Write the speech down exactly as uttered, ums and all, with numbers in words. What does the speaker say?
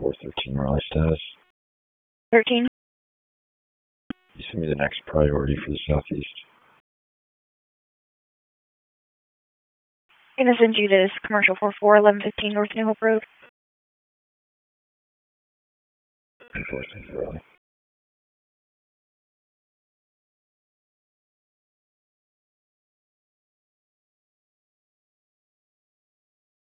four thirteen Raleigh status. thirteen. You send me the next priority for the southeast. I'm going to send you this commercial four four eleven fifteen North New Hope Road. Enforcement for Raleigh.